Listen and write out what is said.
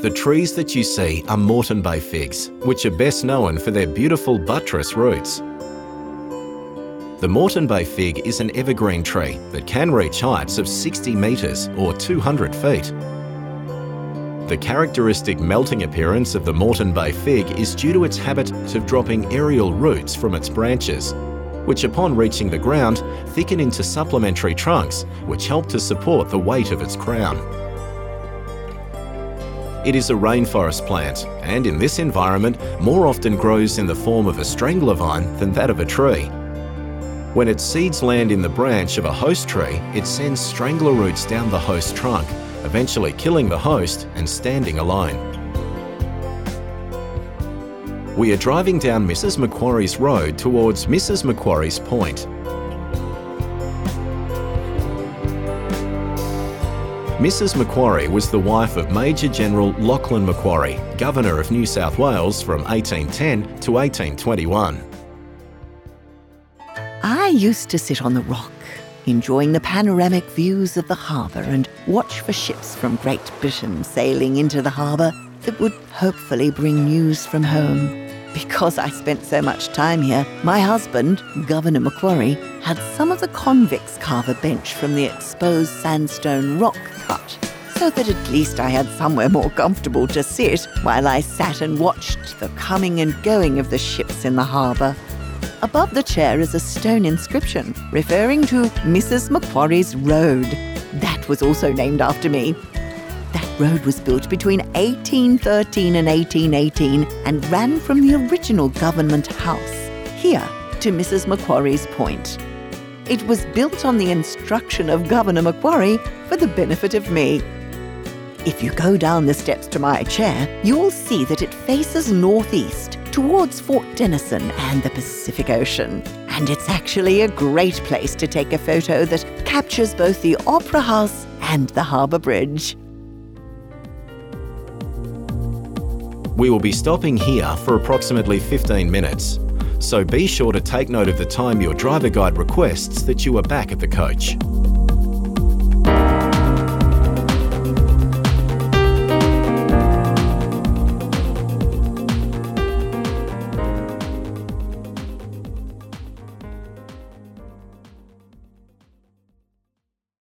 The trees that you see are Moreton Bay figs, which are best known for their beautiful buttress roots. The Moreton Bay fig is an evergreen tree that can reach heights of 60 metres or 200 feet. The characteristic melting appearance of the Moreton Bay fig is due to its habit of dropping aerial roots from its branches, which upon reaching the ground thicken into supplementary trunks which help to support the weight of its crown. It is a rainforest plant and in this environment more often grows in the form of a strangler vine than that of a tree. When its seeds land in the branch of a host tree, it sends strangler roots down the host trunk, eventually killing the host and standing alone. We are driving down Mrs Macquarie's Road towards Mrs Macquarie's Point. Mrs Macquarie was the wife of Major General Lachlan Macquarie, Governor of New South Wales from 1810 to 1821. I used to sit on the rock, enjoying the panoramic views of the harbour and watch for ships from Great Britain sailing into the harbour that would hopefully bring news from home. Because I spent so much time here, my husband, Governor Macquarie, had some of the convicts carve a bench from the exposed sandstone rock cut, so that at least I had somewhere more comfortable to sit while I sat and watched the coming and going of the ships in the harbour. Above the chair is a stone inscription referring to Mrs Macquarie's Road. That was also named after me. That road was built between 1813 and 1818 and ran from the original government house here to Mrs Macquarie's Point. It was built on the instruction of Governor Macquarie for the benefit of me. If you go down the steps to my chair, you'll see that it faces northeast towards Fort Denison and the Pacific Ocean. And it's actually a great place to take a photo that captures both the Opera House and the Harbour Bridge. We will be stopping here for approximately 15 minutes, so be sure to take note of the time your driver guide requests that you are back at the coach.